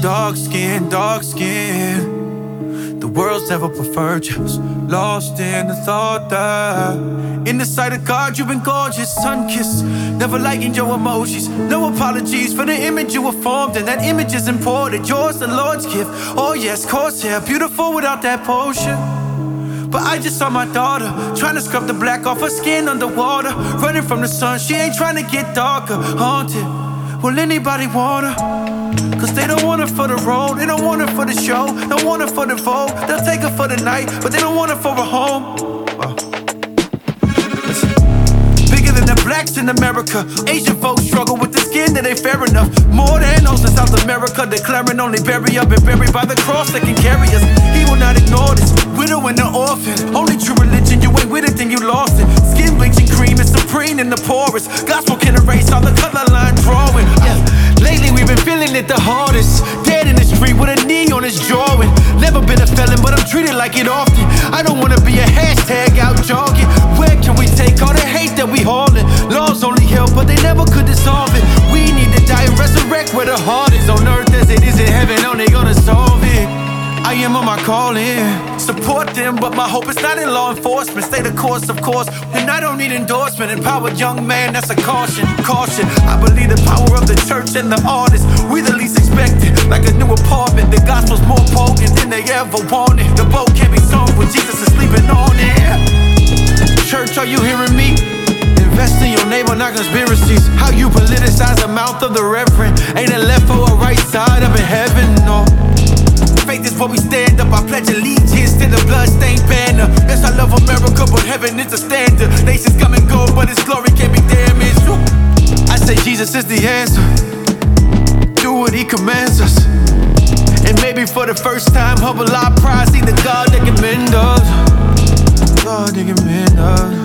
dark skin, dark skin. The world's never preferred you. Lost in the thought that in the sight of God you've been gorgeous, sun-kissed. Never liking your emojis. No apologies for the image you were formed, and that image is important. Yours, the Lord's gift. Oh yes, course, yeah, beautiful without that potion. But I just saw my daughter trying to scrub the black off her skin underwater, running from the sun. She ain't trying to get darker. Haunted. Will anybody want her? Cause they don't want her for the road, they don't want her for the show, don't want her for the vote. They'll take her for the night, but they don't want her for a home. Bigger than the blacks in America. Asian folks struggle with the skin that ain't fair enough. More than those in South America, declaring only bury up and buried by the cross that can carry us. He will not ignore this, widow and the orphan. Only true religion, you ain't with it, then you lost it. Skin bleaching cream is supreme in the poorest. Gospel can erase all the color line drawing. Lately we've been feeling it the hardest. Dead in the street with a knee on his drawing. Never been a felon, but I'm treated like it often. I don't wanna be a hashtag out jogging. Where can we take all the hate that we haulin'? Laws only help, but they never could dissolve it. We need to die and resurrect where the heart is. On earth as it is in heaven, only gonna solve it. I am on my calling. Support them, but my hope is not in law enforcement. Stay the course, of course, and I don't need endorsement. Empowered young man, that's a caution, caution. I believe the power of the church and the artists. We the least expected, like a new apartment. The gospel's more potent than they ever wanted. The boat can't be sung when Jesus is sleeping on it. Church, are you hearing me? Invest in your neighbor, not conspiracies. How you politicize the mouth of the reverend. Ain't a left or a right side up in heaven, no. Faith is where we stand up. I pledge allegiance to the bloodstained banner. Yes, I love America, but heaven is a standard. Nations come and go, but his glory can't be damaged. I say Jesus is the answer. Do what he commands us. And maybe for the first time, humble our pride. See the God that can mend us. God that can mend us.